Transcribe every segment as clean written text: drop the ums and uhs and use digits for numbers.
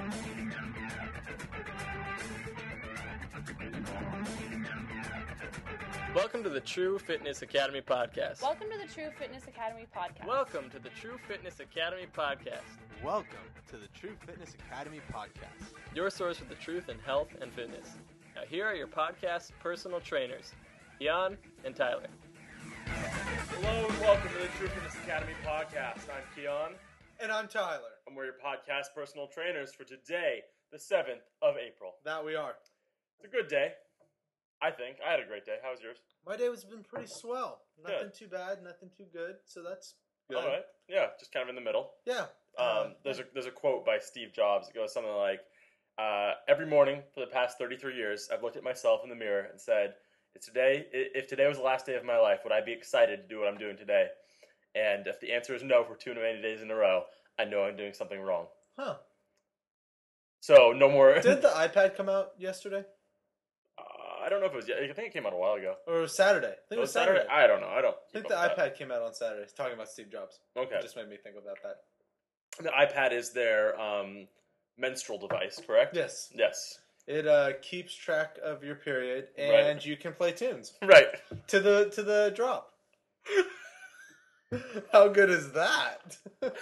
Welcome to the True Fitness Academy podcast. Welcome to the True Fitness Academy podcast. Welcome to the True Fitness Academy podcast. Welcome to the True Fitness Academy podcast. Your source for the truth in health and fitness. Now here are your podcast personal trainers, Keon and Tyler. Hello and welcome to the True Fitness Academy podcast. I'm Keon. And I'm Tyler. And we're your podcast personal trainers for today, the 7th of April. That we are. It's a good day, I think. I had a great day. How was yours? My day has been pretty swell. Nothing Good. too bad, nothing too good, so that's good. All right. Yeah, just kind of in the middle. Yeah. There's a quote by Steve Jobs. It goes something like, every morning for the past 33 years, I've looked at myself in the mirror and said, if today was the last day of my life, would I be excited to do what I'm doing today? And if the answer is no for 2 many days in a row, I know I'm doing something wrong. Huh. So, no more... Did the iPad come out yesterday? I don't know if it was... I think it came out a while ago. Or it was Saturday? I think it was Saturday. I don't know. I think the iPad came out on Saturday. It's talking about Steve Jobs. Okay. It just made me think about that. The iPad is their menstrual device, correct? Yes. Yes. It keeps track of your period, and you can play tunes. Right. To the drop. How good is that?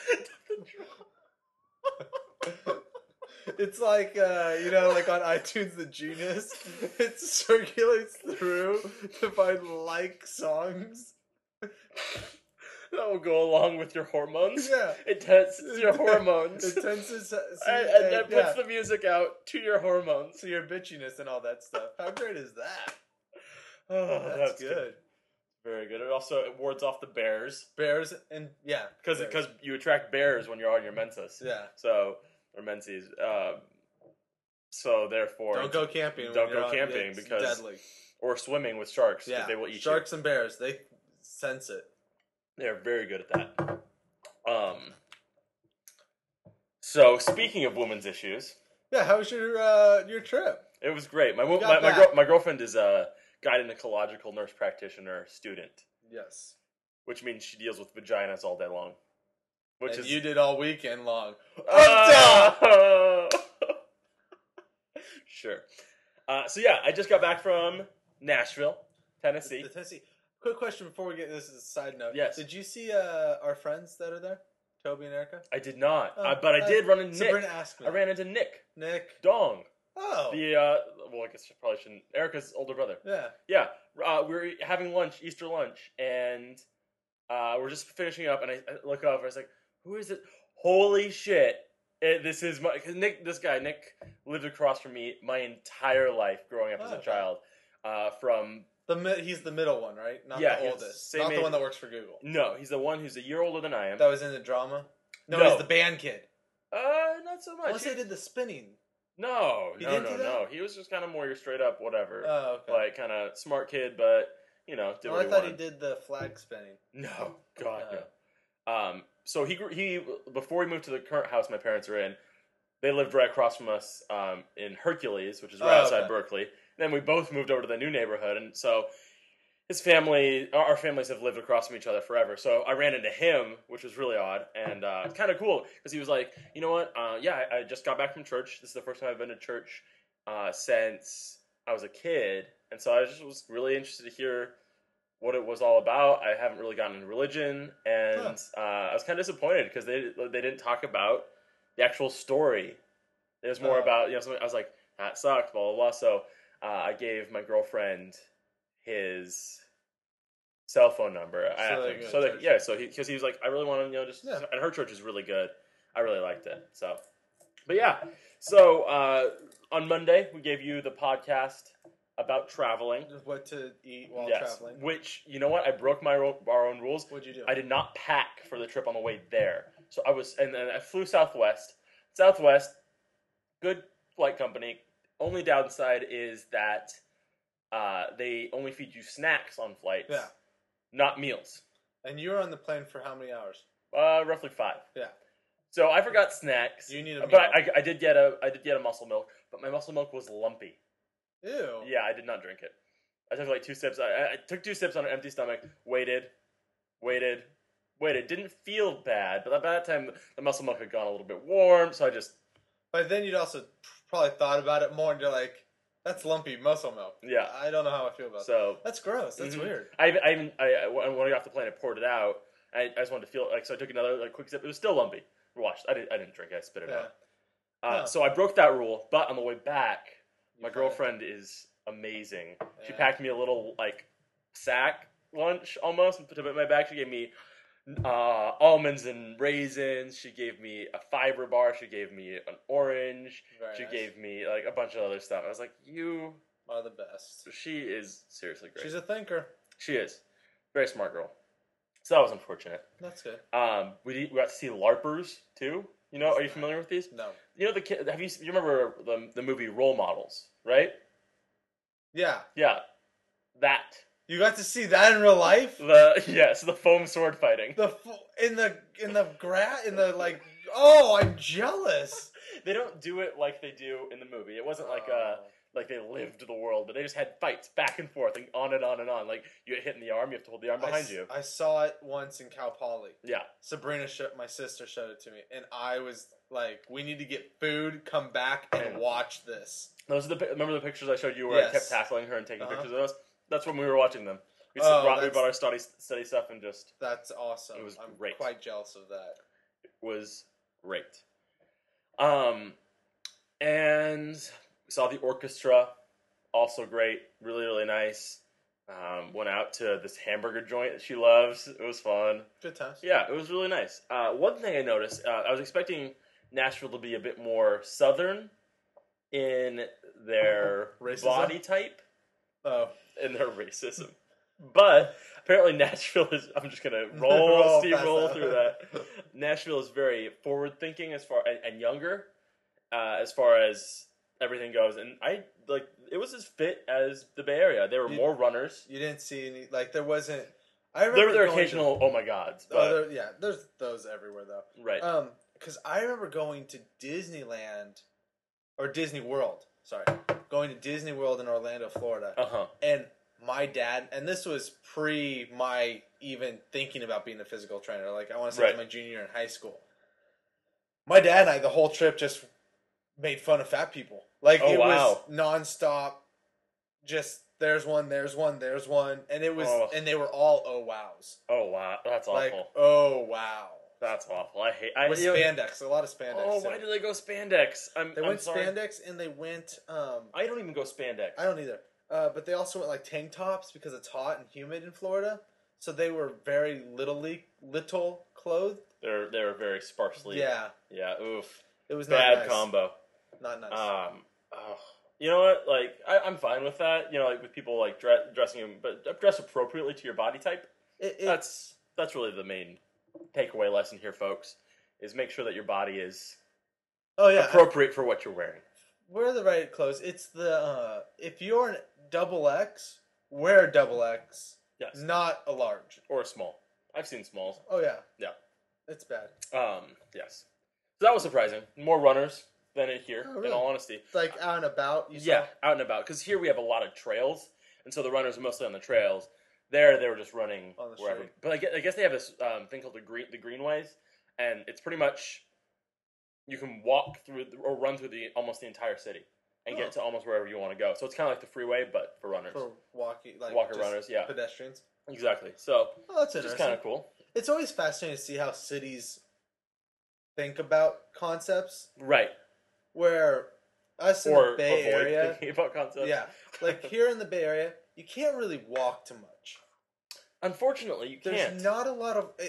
It's like, like on iTunes, the Genius, it circulates through to find like songs. That will go along with your hormones. Yeah. It tests your hormones. It tends to see, and then puts the music out to your hormones. to your bitchiness and all that stuff. How great is that? Oh, That's good. Very good. It also wards off the bears. Bears and, yeah. Because you attract bears when you're on your menses. Yeah. So, or menses. So, therefore... Don't go camping. Don't go camping because... deadly. Or swimming with sharks. Yeah. They will eat Sharks and bears, they sense it. They're very good at that. So, speaking of women's issues... Yeah, how was your trip? It was great. My girlfriend is a gynecological nurse practitioner student. Yes. Which means she deals with vaginas all day long. You did all weekend long. Sure. So yeah, I just got back from Nashville, Tennessee. Tennessee. Quick question before we get this as a side note. Yes. Did you see our friends that are there? Toby and Erica? I did not, but I did run into Nick. Sabrina asked me. I ran into Nick. Nick. Dong. Oh. Well, I guess I probably shouldn't. Erica's older brother. Yeah. Yeah. We were having lunch, Easter lunch, and we're just finishing up, and I look over, I was like, who is it? Holy shit. This is Nick. This guy, Nick, lived across from me my entire life growing up as a child. He's the middle one, right? Not Yeah, the oldest. same Not the age. one that works for Google. No, he's the one who's a year older than I am. That was in the drama? No, No. he's the band kid. Not so much. Unless they did the spinning. No. He didn't do that? No. He was just kind of more your straight up whatever. Oh, okay. Like kind of smart kid, but did I what he thought wanted. he did the flag spinning. No, God no. So he before we moved to the current house my parents are in, they lived right across from us in Hercules, which is right outside Berkeley. Then we both moved over to the new neighborhood, and so our families have lived across from each other forever. So I ran into him, which was really odd, and it's kind of cool because he was like, you know what? I just got back from church. This is the first time I've been to church since I was a kid, and so I just was really interested to hear what it was all about. I haven't really gotten into religion, and I was kind of disappointed because they didn't talk about the actual story. It was more about something. I was like, that sucked, blah blah blah. So I gave my girlfriend his cell phone number. Because he was like, I really want to and her church is really good. I really liked it. So, but yeah. So on Monday we gave you the podcast about traveling. What to eat while yes, traveling. Which, you know what? I broke our own rules. What'd you do? I did not pack for the trip on the way there. So and then I flew Southwest. Southwest, good flight company. Only downside is that they only feed you snacks on flights. Yeah. Not meals. And you were on the plane for how many hours? Roughly 5. Yeah. So I forgot snacks. You need a meal. But I did get a muscle milk, but my muscle milk was lumpy. Ew. Yeah, I did not drink it. I took like 2 sips. I took 2 sips on an empty stomach. Waited. Didn't feel bad, but by that time the muscle milk had gone a little bit warm, so I just But then you'd also probably thought about it more, and you're like, that's lumpy muscle milk. Yeah. I don't know how I feel about that. So That's gross. That's weird. I when I got off the plane, I poured it out. I just wanted to feel so I took another quick sip. It was still lumpy. Watched. I didn't drink it. I spit it out. So I broke that rule. But on the way back, my girlfriend is amazing. Yeah. She packed me a little sack lunch almost and put it in my bag. She gave me almonds and raisins. She gave me a fiber bar. She gave me an orange. She gave me a bunch of other stuff. I was like, you are the best. She is seriously great. She's a thinker. She is. Very smart girl. So that was unfortunate. That's good. We got to see LARPers too. Are you familiar with these? No. The kid. You remember the movie Role Models, right? Yeah. Yeah. That. You got to see that in real life? The foam sword fighting. In the grass oh, I'm jealous. They don't do it like they do in the movie. It wasn't like they lived the world, but they just had fights back and forth and on and on and on. Like you get hit in the arm, you have to hold the arm behind you. I saw it once in Cal Poly. Yeah. Sabrina, my sister, showed it to me, and I was like, "We need to get food, come back, and watch this." Those are remember the pictures I showed you where I kept tackling her and taking pictures of us? That's when we were watching them. We brought our study stuff and just... That's awesome. It was great. I'm quite jealous of that. It was great. And we saw the orchestra. Also great. Really, really nice. Went out to this hamburger joint that she loves. It was fun. Good times. Yeah, it was really nice. One thing I noticed, I was expecting Nashville to be a bit more southern in their body type. Oh. In their racism. But apparently Nashville is... I'm just going to steamroll through that. Nashville is very forward-thinking and younger as far as everything goes. And it was as fit as the Bay Area. There were more runners. You didn't see any... there wasn't... I remember there were occasional oh my gods. But, there's those everywhere though. Right. Because I remember going to Disneyland... Or Disney World. Sorry. Going to Disney World in Orlando, Florida. Uh-huh. And my dad, and this was pre my even thinking about being a physical trainer. I want to say it was my junior year in high school. My dad and I, the whole trip, just made fun of fat people. Was nonstop. Just there's one, and it was, and they were all oh wows. Oh wow, that's awful. Oh wow. That's awful. With spandex, a lot of spandex. Oh, why did they go spandex? They went spandex, and they went... I don't even go spandex. I don't either. But they also went tank tops because it's hot and humid in Florida. So they were very little clothed. They were very sparsely. Yeah. Yeah. Oof. It was bad not nice. Combo. Not nice. You know what? I'm fine with that. With people dressing them, but dress appropriately to your body type. That's really the main takeaway lesson here, folks, is make sure that your body is appropriate for what you're wearing. Wear the right clothes. It's the if you're an XX, wear a XX. Yes. Not a large or a small. I've seen smalls. Oh yeah. Yeah. It's bad. Yes. So that was surprising. More runners than here, really? in all honesty. Out and about. Out and about. Because here we have a lot of trails, and so the runners are mostly on the trails. There, they were just running wherever. Street. But I guess they have this thing called the greenways, and it's pretty much you can walk through or run through almost the entire city and get to almost wherever you want to go. So it's kind of like the freeway, but for runners. For walking, runners, yeah, pedestrians. Exactly. So that's interesting. It's kind of cool. It's always fascinating to see how cities think about concepts, right? Where us in the Bay Area thinking about concepts, here in the Bay Area. You can't really walk too much. Unfortunately, you can't. There's not a lot of...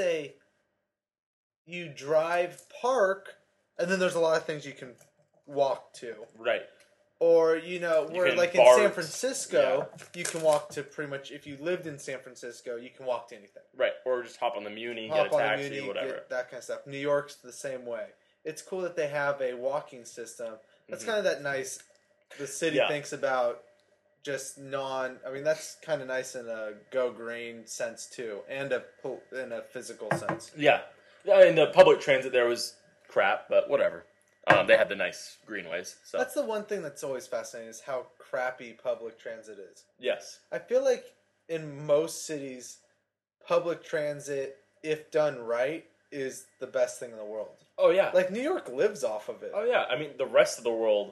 You drive, park, and then there's a lot of things you can walk to. Right. Or, in San Francisco, you can walk to pretty much... If you lived in San Francisco, you can walk to anything. Right. Or just hop on the Muni, get a taxi, whatever. That kind of stuff. New York's the same way. It's cool that they have a walking system. That's kind of that nice... The city thinks about... that's kind of nice in a go green sense too, and in a physical sense. Yeah, and the public transit there was crap, but whatever. They had the nice greenways. So that's the one thing that's always fascinating is how crappy public transit is. Yes, I feel like in most cities, public transit, if done right, is the best thing in the world. Oh yeah, Like New York lives off of it. oh yeah. I mean, the rest of the world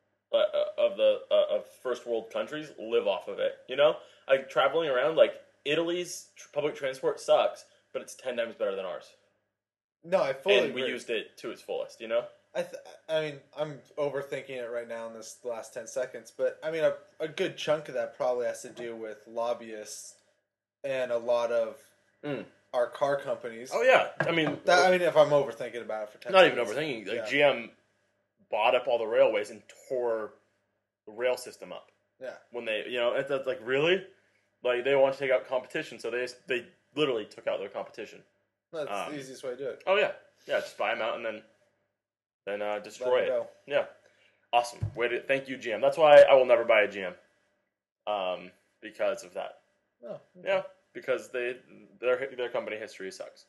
of first world countries live off of it. You know, like traveling around, like Italy's public transport sucks, but it's 10 times better than ours. No, I fully and we agree. used it to its fullest. You know. I mean, I'm overthinking it right now in this last 10 seconds, but I mean, a good chunk of that probably has to do with lobbyists and a lot of our car companies. Oh yeah, I mean, if I'm overthinking about it for 10 not seconds. even overthinking. Like GM bought up all the railways and tore the rail system up. Yeah. When they, it's like really, like they want to take out competition, so they literally took out their competition. That's the easiest way to do it. Oh yeah, just buy them out and then destroy it. Go. Yeah, awesome. Thank you, GM. That's why I will never buy a GM. Because of that. Oh, okay. Yeah, because their company history sucks.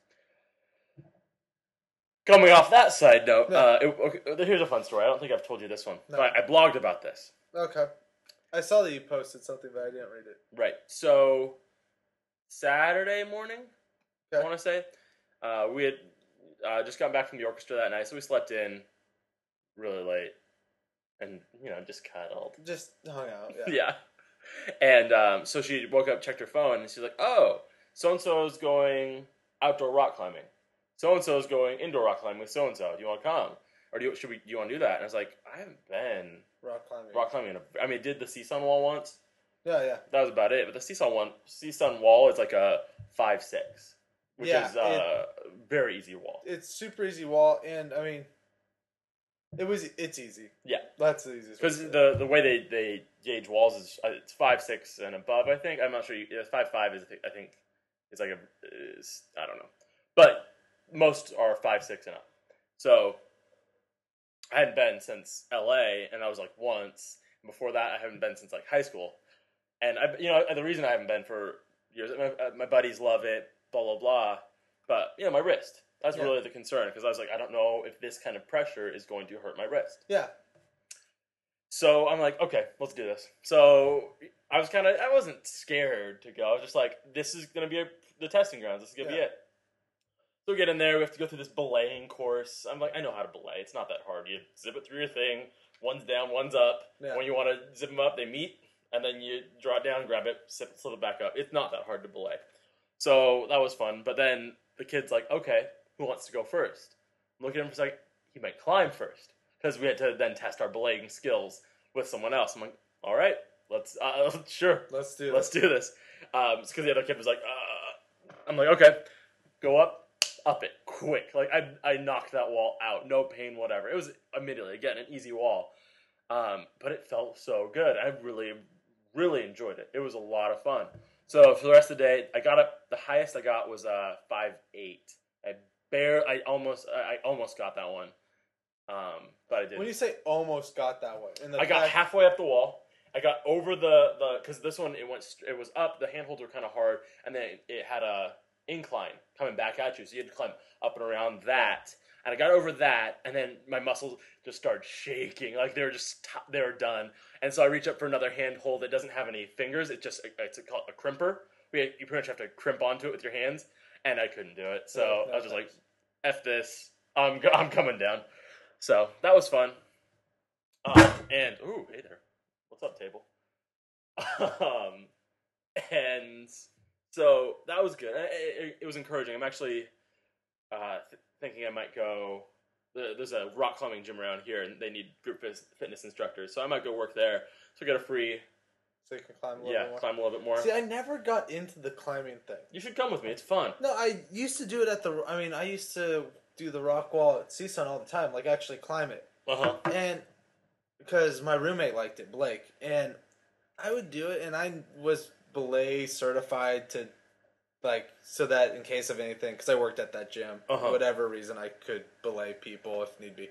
Coming off that side note, here's a fun story. I don't think I've told you this one. No. But I blogged about this. Okay. I saw that you posted something, but I didn't read it. Right. So, Saturday morning, Okay. I want to say, we had just gotten back from the orchestra that night, so we slept in really late and, just cuddled. Just hung out, yeah. Yeah. And so she woke up, checked her phone, and she's like, oh, so-and-so is going outdoor rock climbing. So-and-so is going indoor rock climbing with so-and-so. Do you want to come? Or do you want to do that? And I was like, I haven't been rock climbing. I mean, I did the CSUN wall once. Yeah. That was about it. But the CSUN wall is like a 5-6, which is a very easy wall. It's super easy wall, and I mean, it's easy. Yeah, that's the easiest. Because the way they gauge walls is it's 5-6 and above. I think I'm not sure. 5-5 is I think it's like I don't know, but most are 5-6 and up. So I hadn't been since LA, and I was like once. Before that, I haven't been since like high school. And the reason I haven't been for years, my buddies love it, blah blah blah. But my wrist. That's really the concern, because I was like, I don't know if this kind of pressure is going to hurt my wrist. Yeah. So I'm like, okay, let's do this. So I wasn't scared to go. I was just like, this is gonna be the testing grounds. This is gonna be it. So we get in there. We have to go through this belaying course. I'm like, I know how to belay. It's not that hard. You zip it through your thing. One's down, one's up. Yeah. When you want to zip them up, they meet, and then you draw it down, grab it, slip it back up. It's not that hard to belay. So that was fun. But then the kid's like, okay, who wants to go first? I'm looking at him for a second. He might climb first, because we had to then test our belaying skills with someone else. I'm like, all right, sure. Let's do this. Because the other kid was like, I'm like, okay, go up it, quick. Like, I knocked that wall out, no pain, whatever. It was immediately, again, an easy wall. But it felt so good. I really, really enjoyed it. It was a lot of fun. So for the rest of the day, I got up, the highest I got was 5'8". I almost got that one. But I didn't. When you say almost got that one, I got halfway up the wall. I got over the because this one it was up. The handholds were kind of hard, and then it had a incline coming back at you, so you had to climb up and around that. And I got over that, and then my muscles just started shaking, like they were done. And so I reach up for another handhold that doesn't have any fingers. It's called a crimper. You pretty much have to crimp onto it with your hands, and I couldn't do it. So I was just like, "F this, I'm coming down." So that was fun. And ooh, hey there, what's up, table? And so that was good. It was encouraging. I'm actually thinking I might go. There's a rock climbing gym around here, and they need group fitness instructors. So I might go work there. So get a free. So you can climb a little bit more. Climb a little bit more. See, I never got into the climbing thing. You should come with me. It's fun. No, I used to do it I used to do the rock wall at CSUN all the time. Like, actually climb it. Uh-huh. And because my roommate liked it, Blake. And I would do it, and I was belay certified to, like, so that in case of anything, because I worked at that gym, whatever reason, I could belay people if need be.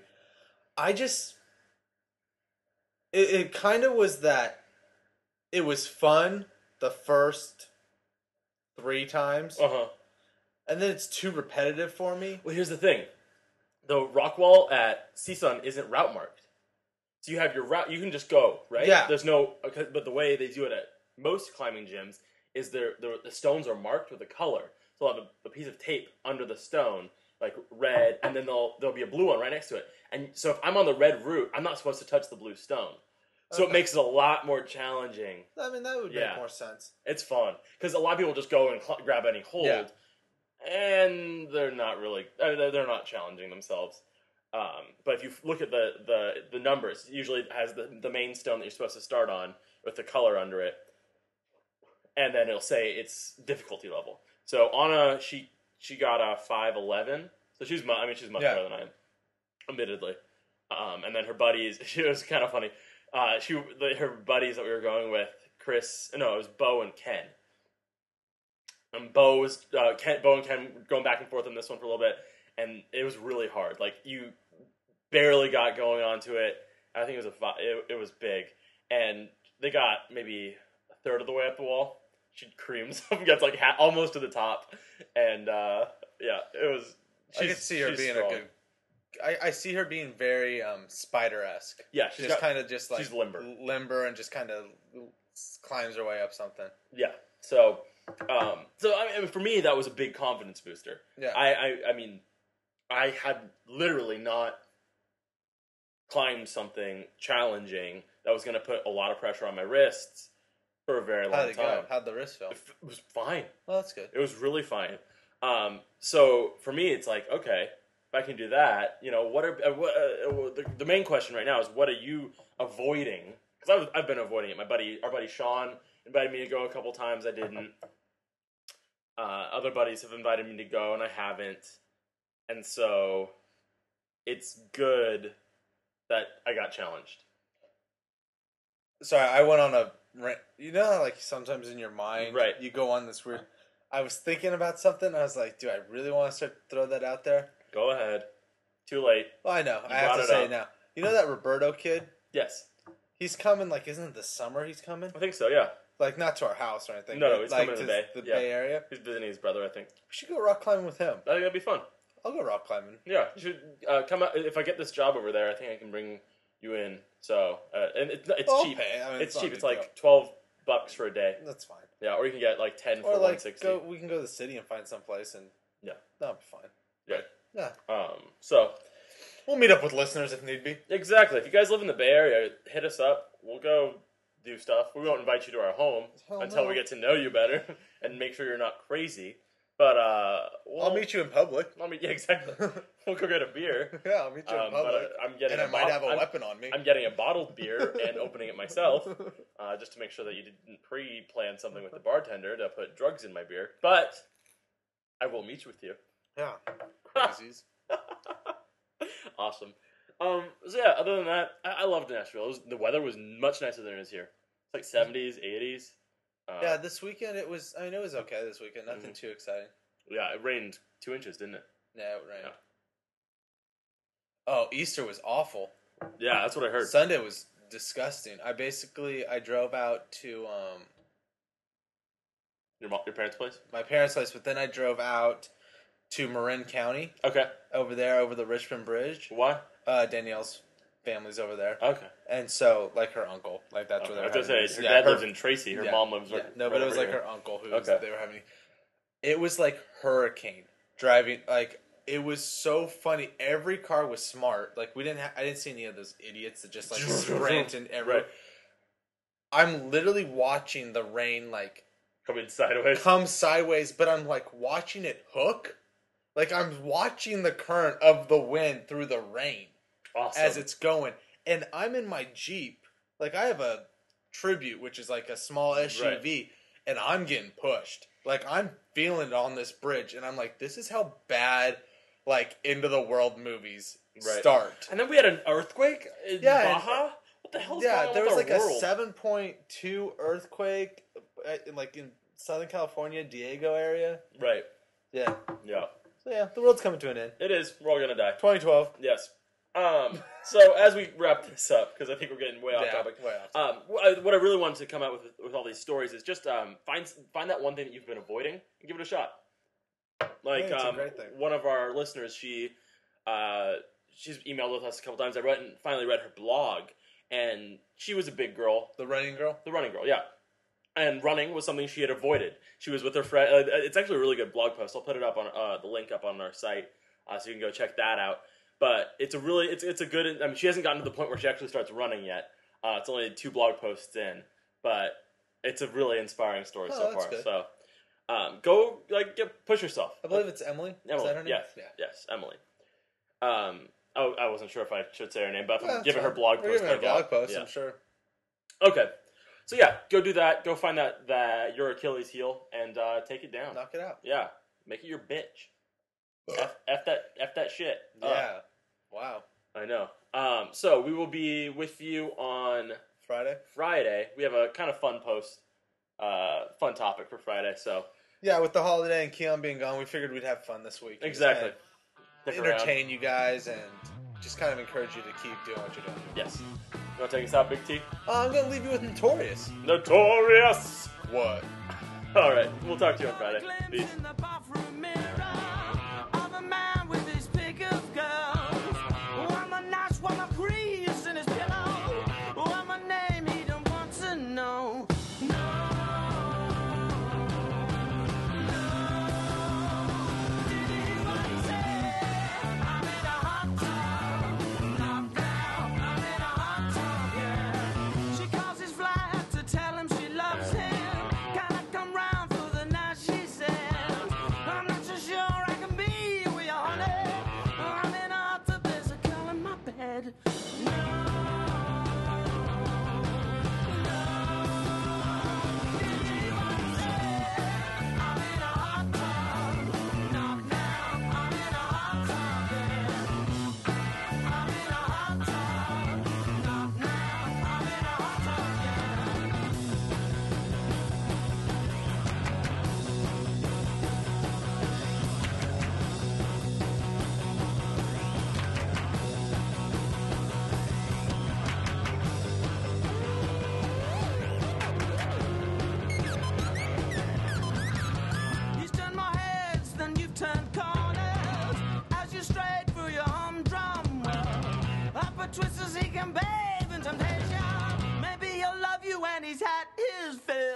It kind of was that it was fun the first 3 times. And then it's too repetitive for me. Well, here's the thing. The rock wall at CSUN isn't route marked. So you have your route, you can just go, right? Yeah. There's no, but the way they do it at most climbing gyms is the stones are marked with a color. So they'll have a piece of tape under the stone. like red, and then there'll be a blue one right next to it. And so if I'm on the red route, I'm not supposed to touch the blue stone. So it makes it a lot more challenging. I mean, that would make more sense. It's fun because a lot of people just go and grab any hold, and they're not really they're not challenging themselves. But if you look at the numbers, usually it has the main stone that you're supposed to start on with the color under it, and then it'll say its difficulty level. So Anna, she got a 511, so she's much better than I am, admittedly. And then her buddies, it was kind of funny. Her buddies that we were going with, it was Bo and Ken. And Bo and Ken going back and forth on this one for a little bit, and it was really hard. Like, you barely got going onto it. I think it was big, and they got maybe a third of the way up the wall. She creams them, gets like almost to the top, and it was. I could see her being strong. A good. I see her being very Spider-esque. Yeah, she's like she's limber and just kind of climbs her way up something. Yeah. So I mean, for me, that was a big confidence booster. Yeah. I mean, I had literally not climbed something challenging that was going to put a lot of pressure on my wrists for a very long time. How'd the wrist feel? It was fine. Well, that's good. It was really fine. So for me, it's like, okay, if I can do that, the main question right now is, what are you avoiding? Because I've been avoiding it. Our buddy Sean invited me to go a couple times. I didn't. Other buddies have invited me to go, and I haven't. And so it's good that I got challenged. Sorry, I went on a rant. You know how, like, sometimes in your mind, right, you go on this weird. I was thinking about something. And I was like, do I really want to throw that out there? Go ahead. Too late. Well, I know. I have to say it now. You know that Roberto kid? Yes. He's coming, like, isn't it the summer he's coming? I think so, yeah. Like, not to our house or anything. No, he's coming to the Bay. The Bay Area. He's visiting his brother, I think. We should go rock climbing with him. I think that'd be fun. I'll go rock climbing. Yeah, you should come out. If I get this job over there, I think I can bring you in. So, and it's cheap. I mean, it's cheap. It's like $12 for a day. That's fine. Yeah, or you can get like 10 for $160. We can go to the city and find some place, and that'll be fine. Yeah. Yeah. So we'll meet up with listeners if need be. Exactly. If you guys live in the Bay Area, hit us up. We'll go do stuff. We won't invite you to our home until we get to know you better and make sure you're not crazy. But I'll meet you in public. Yeah, exactly. We'll go get a beer. Yeah, I'll meet you in public. I might have a weapon on me. I'm getting a bottled beer and opening it myself, just to make sure that you didn't pre-plan something with the bartender to put drugs in my beer. But I will meet with you. Yeah, crazies. Awesome. So yeah, other than that, I loved Nashville. The weather was much nicer than it is here. It's like 70s, 80s. Yeah, this weekend it was. I mean, it was okay this weekend. Nothing too exciting. Yeah, it rained 2 inches, didn't it? Yeah, it rained. Yeah. Oh, Easter was awful. Yeah, that's what I heard. Sunday was disgusting. I drove out to your parents' place. My parents' place, but then I drove out to Marin County. Okay. Over there, over the Richmond Bridge. Why? Danielle's family's over there. Okay. And so, like, her uncle, like, that's where they were having. I was going to say, her dad lives in Tracy. Her mom lives right. No, but it was like her uncle who they were having. It was like hurricane driving. Like, it was so funny. Every car was smart. Like, I didn't see any of those idiots that just like sprint and everywhere. Right. I'm literally watching the rain like come sideways, but I'm like watching it hook. Like, I'm watching the current of the wind through the rain. Awesome. As it's going. And I'm in my Jeep. Like, I have a Tribute, which is like a small SUV, and I'm getting pushed. Like, I'm feeling it on this bridge, and I'm like, this is how bad, like, end of the world movies start. And then we had an earthquake in Baja? What the hell is going on there was like world? A 7.2 earthquake, in Southern California, Diego area. Right. Yeah. Yeah. So, yeah, the world's coming to an end. It is. We're all going to die. 2012. Yes. So as we wrap this up, because I think we're getting way off topic. What I really wanted to come out with all these stories is just find that one thing that you've been avoiding and give it a shot. Like it's a great thing. One of our listeners, she's emailed with us a couple times. I finally read her blog, and she was a big girl. The running girl, yeah. And running was something she had avoided. She was with her friend. It's actually a really good blog post. I'll put it up on the link up on our site. so you can go check that out. But it's a really it's a good. I mean, she hasn't gotten to the point where she actually starts running yet. It's only 2 blog posts in, but it's a really inspiring story so far. Good. So go push yourself. I believe it's Emily. Emily. Is that her name? Yes, Emily. I wasn't sure if I should say her name, but I'm giving her blog post. Giving her blog post, I'm sure. Okay. So yeah, go do that. Go find that your Achilles heel and take it down. Knock it out. Yeah. Make it your bitch. F that shit. Yeah. Wow. I know. So we will be with you on Friday. We have a kind of fun topic for Friday. So yeah, with the holiday and Keon being gone, we figured we'd have fun this week. Exactly. Entertain you guys and just kind of encourage you to keep doing what you're doing. Yes. You want to take us out, Big T? I'm going to leave you with Notorious. Notorious! What? All right. We'll talk to you on Friday. Peace. Twisters he can bathe in temptation. Maybe he'll love you when he's had his fill.